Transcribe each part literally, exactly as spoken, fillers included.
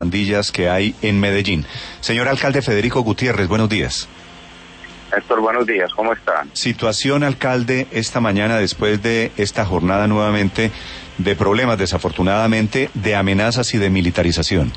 pandillas que hay en Medellín. Señor alcalde Federico Gutiérrez, buenos días. Néstor, buenos días, ¿cómo están? Situación, alcalde, esta mañana después de esta jornada nuevamente de problemas, desafortunadamente, de amenazas y de militarización.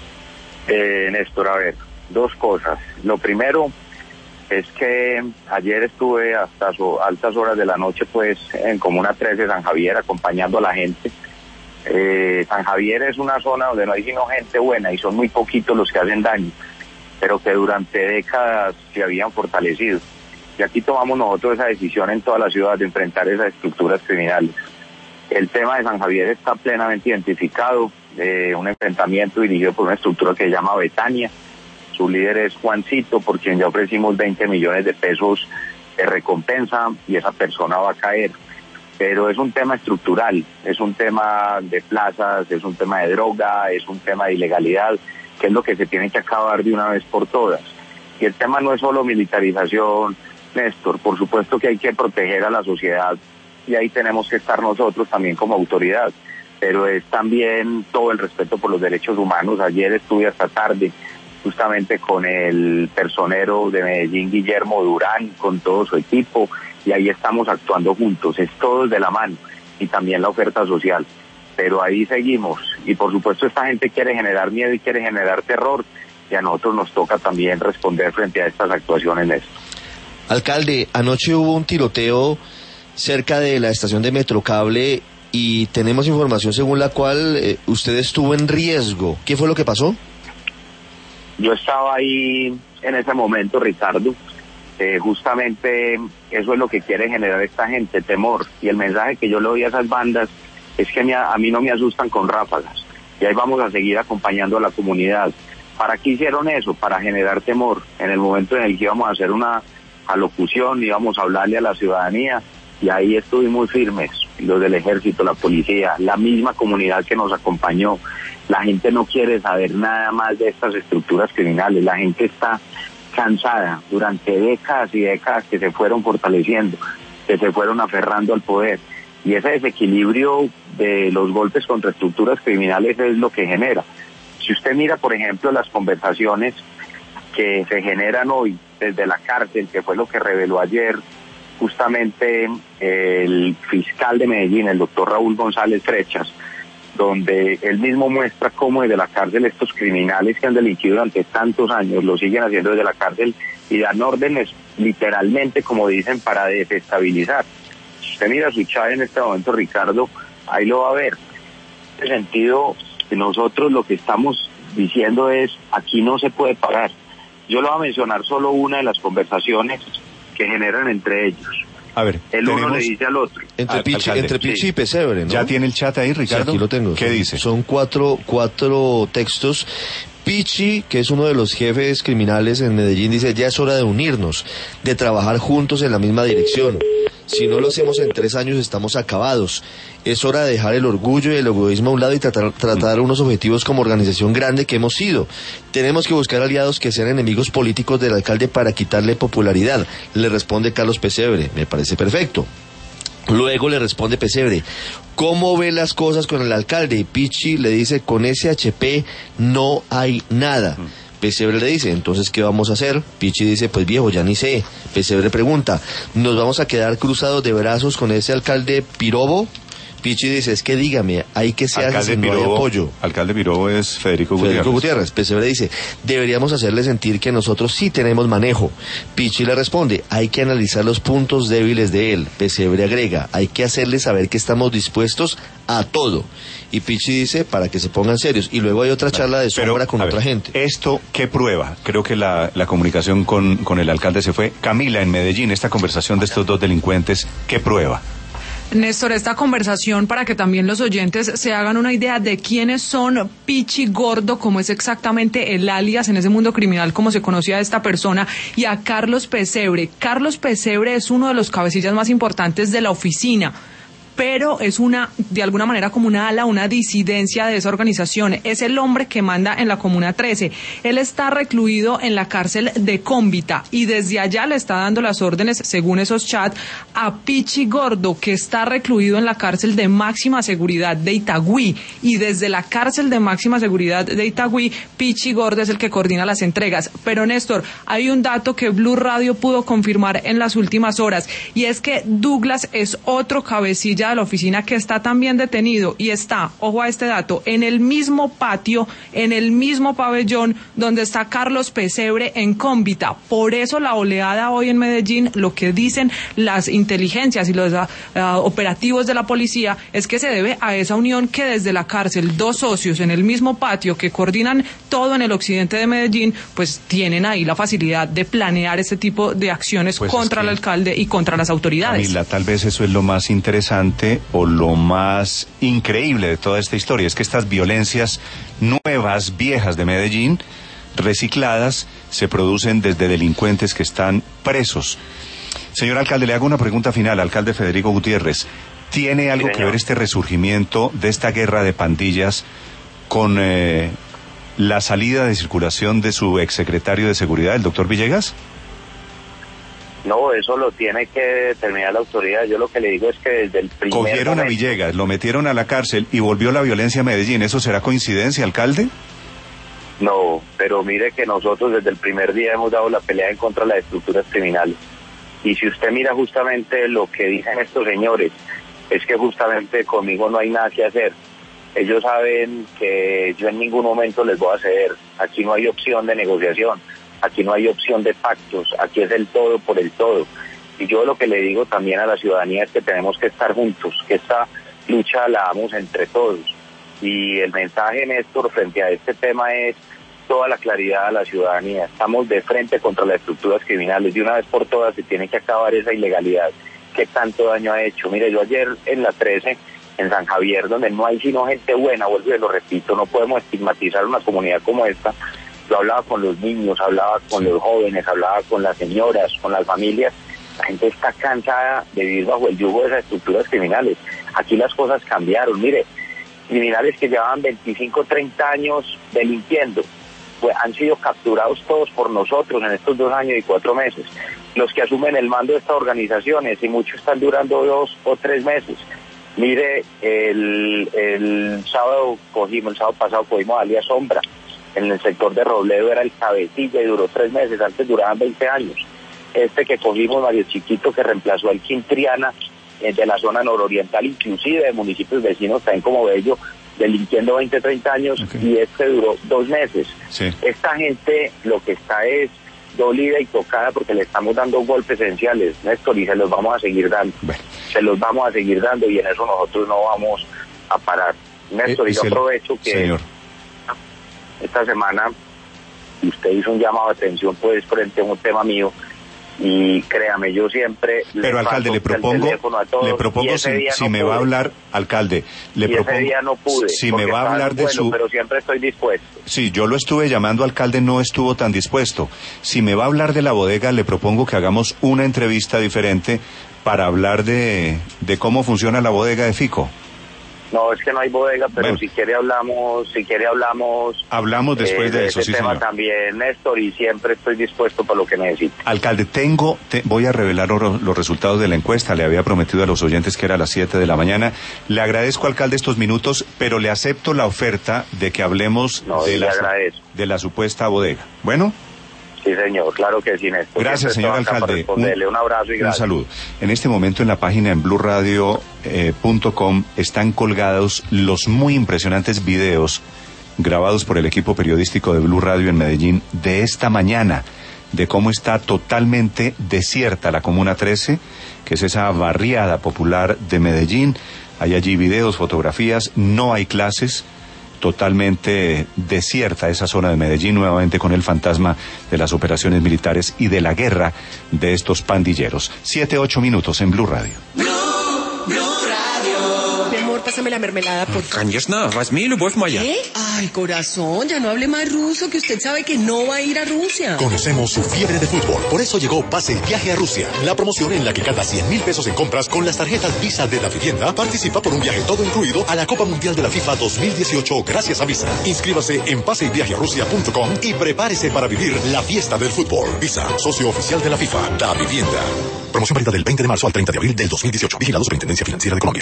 Eh, Néstor, a ver, dos cosas. Lo primero es que ayer estuve hasta so, altas horas de la noche, pues, en Comuna trece de San Javier, acompañando a la gente. Eh, San Javier es una zona donde no hay sino gente buena y son muy poquitos los que hacen daño, pero que durante décadas se habían fortalecido. Y aquí tomamos nosotros esa decisión en toda la ciudad de enfrentar esas estructuras criminales. El tema de San Javier está plenamente identificado, eh, un enfrentamiento dirigido por una estructura que se llama Betania. Su líder es Juancito, por quien ya ofrecimos veinte millones de pesos de recompensa y esa persona va a caer. Pero es un tema estructural, es un tema de plazas, es un tema de droga, es un tema de ilegalidad, que es lo que se tiene que acabar de una vez por todas. Y el tema no es solo militarización, Néstor, por supuesto que hay que proteger a la sociedad y ahí tenemos que estar nosotros también como autoridad, pero es también todo el respeto por los derechos humanos. Ayer estuve hasta tarde justamente con el personero de Medellín, Guillermo Durán, con todo su equipo, y ahí estamos actuando juntos, es todo de la mano, y también la oferta social, pero ahí seguimos, y por supuesto esta gente quiere generar miedo y quiere generar terror, y a nosotros nos toca también responder frente a estas actuaciones, Néstor. Alcalde, anoche hubo un tiroteo cerca de la estación de Metrocable, y tenemos información según la cual eh, usted estuvo en riesgo. ¿Qué fue lo que pasó? Yo estaba ahí en ese momento, Ricardo. Eh, justamente eso es lo que quiere generar esta gente, temor, y el mensaje que yo le doy a esas bandas es que me, a mí no me asustan con ráfagas, y ahí vamos a seguir acompañando a la comunidad. ¿Para qué hicieron eso? Para generar temor. En el momento en el que íbamos a hacer una alocución, íbamos a hablarle a la ciudadanía, y ahí estuvimos firmes, los del ejército, la policía, la misma comunidad que nos acompañó. La gente no quiere saber nada más de estas estructuras criminales, la gente está cansada durante décadas y décadas que se fueron fortaleciendo, que se fueron aferrando al poder, y ese desequilibrio de los golpes contra estructuras criminales es lo que genera. Si usted mira, por ejemplo, las conversaciones que se generan hoy desde la cárcel, que fue lo que reveló ayer justamente el fiscal de Medellín, el doctor Raúl González Frechas, donde él mismo muestra cómo desde la cárcel estos criminales que han delinquido durante tantos años lo siguen haciendo desde la cárcel y dan órdenes literalmente, como dicen, para desestabilizar. Si usted mira su chat en este momento, Ricardo, ahí lo va a ver. En ese sentido, nosotros lo que estamos diciendo es, aquí no se puede parar. Yo le voy a mencionar solo una de las conversaciones que generan entre ellos. A ver, el tenemos... uno le dice al otro. Entre Pichi, entre Pichi sí. y Pesebre, ¿no? ¿Ya tiene el chat ahí, Ricardo? Sí, aquí lo tengo. ¿Qué son, dice? Son cuatro, cuatro textos. Pichi, que es uno de los jefes criminales en Medellín, dice, ya es hora de unirnos, de trabajar juntos en la misma dirección. Si no lo hacemos en tres años estamos acabados. Es hora de dejar el orgullo y el egoísmo a un lado y tratar, tratar unos objetivos como organización grande que hemos sido. Tenemos que buscar aliados que sean enemigos políticos del alcalde para quitarle popularidad. Le responde Carlos Pesebre, me parece perfecto. Luego le responde Pesebre, ¿cómo ve las cosas con el alcalde? Y Pichi le dice, con ese H P no hay nada. Pesebre le dice, entonces, ¿qué vamos a hacer? Pichi dice, pues viejo, ya ni sé. Pesebre pregunta, ¿nos vamos a quedar cruzados de brazos con ese alcalde pirobo? Pichi dice, es que dígame, hay que se hace si no hay apoyo. Alcalde pirobo es Federico Gutiérrez. Federico Gutiérrez. Pesebre dice, deberíamos hacerle sentir que nosotros sí tenemos manejo. Pichi le responde, hay que analizar los puntos débiles de él. Pesebre agrega, hay que hacerle saber que estamos dispuestos a todo. Y Pichi dice, para que se pongan serios. Y luego hay otra charla de sombra Pero, con otra ver, gente. ¿Esto qué prueba? Creo que la, la comunicación con, con el alcalde se fue. Camila, en Medellín, esta conversación de estos dos delincuentes, ¿qué prueba? Néstor, esta conversación para que también los oyentes se hagan una idea de quiénes son Pichi Gordo, cómo es exactamente el alias en ese mundo criminal, cómo se conocía a esta persona, y a Carlos Pesebre. Carlos Pesebre es uno de los cabecillas más importantes de la oficina. pero es una, de alguna manera, como una ala, una disidencia de esa organización. Es el hombre que manda en la Comuna trece. Él está recluido en la cárcel de Cómbita y desde allá le está dando las órdenes, según esos chats, a Pichi Gordo, que está recluido en la cárcel de máxima seguridad de Itagüí. Y desde la cárcel de máxima seguridad de Itagüí, Pichi Gordo es el que coordina las entregas. Pero Néstor, hay un dato que Blue Radio pudo confirmar en las últimas horas, y es que Douglas es otro cabecilla de la oficina que está también detenido y está, ojo a este dato, en el mismo patio, en el mismo pabellón donde está Carlos Pesebre en Cómbita. Por eso la oleada hoy en Medellín, lo que dicen las inteligencias y los uh, operativos de la policía, es que se debe a esa unión que desde la cárcel dos socios en el mismo patio que coordinan todo en el occidente de Medellín, pues tienen ahí la facilidad de planear este tipo de acciones pues contra el alcalde y contra las autoridades. Camila, tal vez eso es lo más interesante o lo más increíble de toda esta historia, es que estas violencias nuevas, viejas de Medellín, recicladas, se producen desde delincuentes que están presos. Señor alcalde, le hago una pregunta final, alcalde Federico Gutiérrez. ¿Tiene algo sí, que ver este resurgimiento de esta guerra de pandillas con eh, la salida de circulación de su exsecretario de Seguridad, el doctor Villegas? No, eso lo tiene que determinar la autoridad. Yo lo que le digo es que desde el primer Cogieron momento... a Villegas, lo metieron a la cárcel y volvió la violencia a Medellín. ¿Eso será coincidencia, alcalde? No, pero mire que nosotros desde el primer día hemos dado la pelea en contra de las estructuras criminales. Y si usted mira justamente lo que dicen estos señores, es que justamente conmigo no hay nada que hacer. Ellos saben que yo en ningún momento les voy a ceder. Aquí no hay opción de negociación, aquí no hay opción de pactos, aquí es el todo por el todo. Y yo lo que le digo también a la ciudadanía es que tenemos que estar juntos, que esta lucha la damos entre todos. Y el mensaje, Néstor, frente a este tema es toda la claridad a la ciudadanía. Estamos de frente contra las estructuras criminales. De una vez por todas se tiene que acabar esa ilegalidad que tanto daño ha hecho. Mire, yo ayer en la trece, en San Javier, donde no hay sino gente buena, vuelvo y lo repito, no podemos estigmatizar una comunidad como esta. Yo hablaba con los niños, hablaba con los jóvenes, hablaba con las señoras, con las familias. La gente está cansada de vivir bajo el yugo de esas estructuras criminales. Aquí las cosas cambiaron. Mire, criminales que llevaban veinticinco, treinta años delinquiendo, pues han sido capturados todos por nosotros en estos dos años y cuatro meses. Los que asumen el mando de estas organizaciones, y muchos están durando dos o tres meses. Mire, el, el sábado cogimos, el sábado pasado cogimos a alias Sombra, en el sector de Robledo era el cabecilla y duró tres meses, antes duraban veinte años. Este que cogimos, Mario Chiquito, que reemplazó al Quintriana, eh, de la zona nororiental, inclusive de municipios vecinos, también como Bello, delinquiendo veinte, treinta años, okay. Y este duró dos meses. Sí. Esta gente lo que está es dolida y tocada porque le estamos dando golpes esenciales, Néstor, y se los vamos a seguir dando. Bueno. Se los vamos a seguir dando y en eso nosotros no vamos a parar. Néstor, eh, y yo aprovecho que señor. Esta semana usted hizo un llamado de atención pues frente a un tema mío. Y créame, yo siempre... Pero alcalde, le propongo, le propongo si, si no me pude. va a hablar, alcalde, le y propongo... ese día no pude, si me va a hablar de bueno, su... pero siempre estoy dispuesto. Sí, yo lo estuve llamando, alcalde, no estuvo tan dispuesto. Si me va a hablar de la bodega, le propongo que hagamos una entrevista diferente para hablar de, de cómo funciona la bodega de Fico. No, es que no hay bodega, pero bueno, si quiere hablamos, si quiere hablamos... Hablamos después eh, de, de eso, ese sí, tema señor. También, Néstor, y siempre estoy dispuesto para lo que necesite. Alcalde, tengo, te, voy a revelar los, los resultados de la encuesta, le había prometido a los oyentes que era a las siete de la mañana. Le agradezco, alcalde, estos minutos, pero le acepto la oferta de que hablemos no, de, la, de la supuesta bodega. ¿Bueno? Sí, señor, claro que sí, Néstor. Gracias, señor alcalde. Un, un abrazo y gracias. Un saludo. En este momento en la página en blue radio punto com eh, están colgados los muy impresionantes videos grabados por el equipo periodístico de Blue Radio en Medellín de esta mañana, de cómo está totalmente desierta la Comuna trece, que es esa barriada popular de Medellín. Hay allí videos, fotografías, no hay clases. Totalmente desierta esa zona de Medellín, nuevamente con el fantasma de las operaciones militares y de la guerra de estos pandilleros. Siete, ocho minutos en Blue Radio. Blue, Blue Radio. Mi amor, pásame la mermelada, por favor. Конечно, возьми любовь моя. ¿Qué? Ay, corazón, ya no hable más ruso, que usted sabe que no va a ir a Rusia. Conocemos su fiebre de fútbol. Por eso llegó Pase y Viaje a Rusia. La promoción en la que cada cien mil pesos en compras con las tarjetas Visa de la vivienda participa por un viaje todo incluido a la Copa Mundial de la FIFA dos mil dieciocho gracias a Visa. Inscríbase en pase y viaje a rusia punto com y prepárese para vivir la fiesta del fútbol. Visa, socio oficial de la FIFA. Da Vivienda. Promoción válida del veinte de marzo al treinta de abril del dos mil dieciocho. Vigilado Superintendencia Financiera de Colombia.